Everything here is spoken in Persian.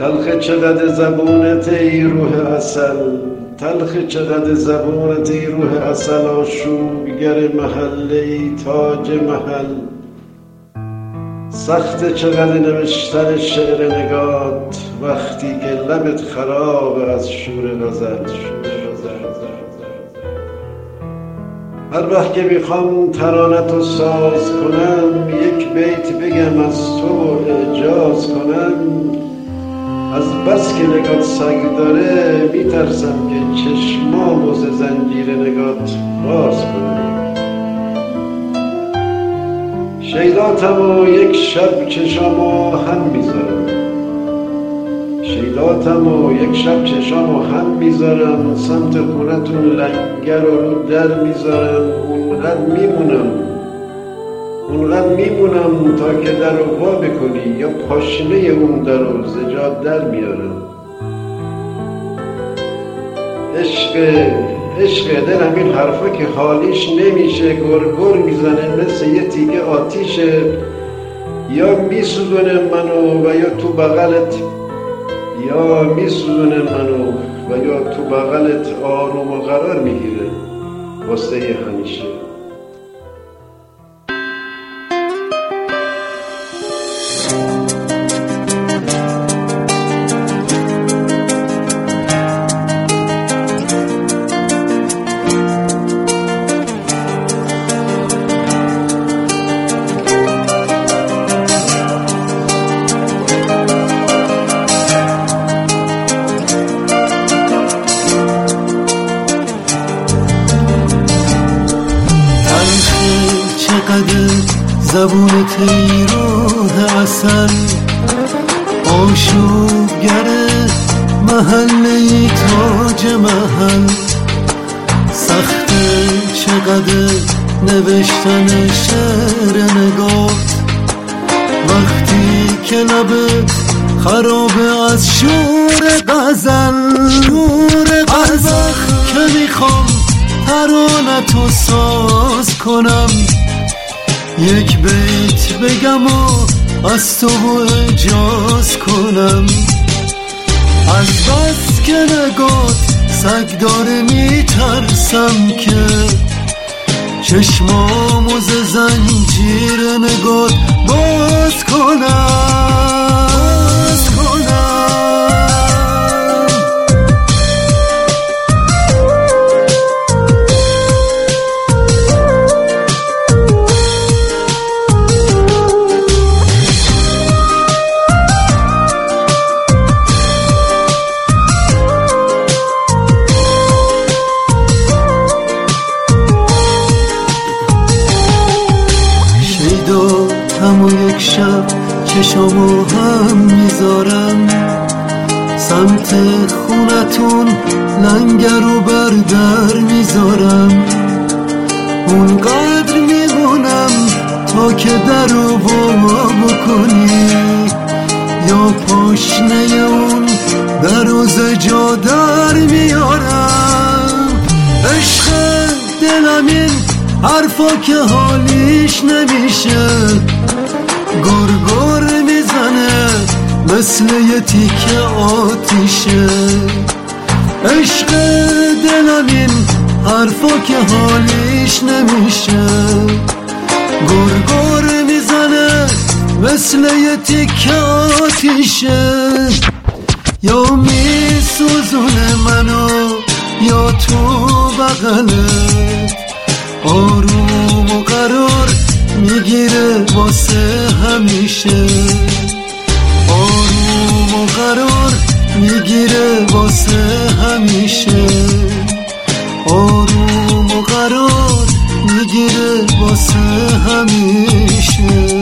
تلخ چقدر زبونت ای روح عسل، تلخ چقدر زبونت ای روح عسل، آشوبگر محله ای تاج محل. سخت چقدر نوشتن شعر نگات وقتی که لبت خراب از شور غزل. هر وقت که میخوام ترانه‌تو ساز کنم، یک بیت بگم از تو و اعجاز کنم، از بس که نگات سگ داره میترسم که چشمامو ز زنجیر نگات باز کنم. شیداتم و یک شب چشامو هم میذارم، شیداتم و یک شب چشامو هم میذارم، سمت خونتون لنگر رو در میذارم. اونقدر میمونم تا که در رو وا بکنی یا پاشنه اون در رو ز جا در میارم. عشق دلم این حرفا که حالیش نمیشه، گرگر میزنه مثل یه تیگه آتیشه، یا میسوزونه منو و یا تو بغلت، یا میسوزونه منو و یا تو بغلت آروم و قرار میگیره واسه همیشه. زبونت ای روح عسل، آشوبگر محله تاج محل. سخت چقدر نوشتن شعر نگات وقتی که لبت خرابه از شور غزل. هر وقت که میخوام ترانه‌تو ساز کنم، یک بیت بگم و از تو اعجاز کنم. از بس که نگات سگ داره میترسم که چشمامو ز زنجیر نگات باز کنم. هم و یک شب چشامو هم میذارم، سمت خونتون لنگر و بردر میذارم. اونقدر میمونم تا که در رو وا بکنی یا پاشنه اون در رو ز جا در میارم. عشق دلم این حرفا که حالیش نمیشه، گرگر میزنه مثل یه تیکه آتیشه. عشق دلم این حرفا که حالیش نمیشه، گرگر میزنه مثل یه تیکه آتیشه. یا میسوزونه منو یا تو بغلت، آروم و قرار میگیره واسه همیشه. آروم و قرار میگیره واسه همیشه. آروم و قرار میگیره واسه همیشه.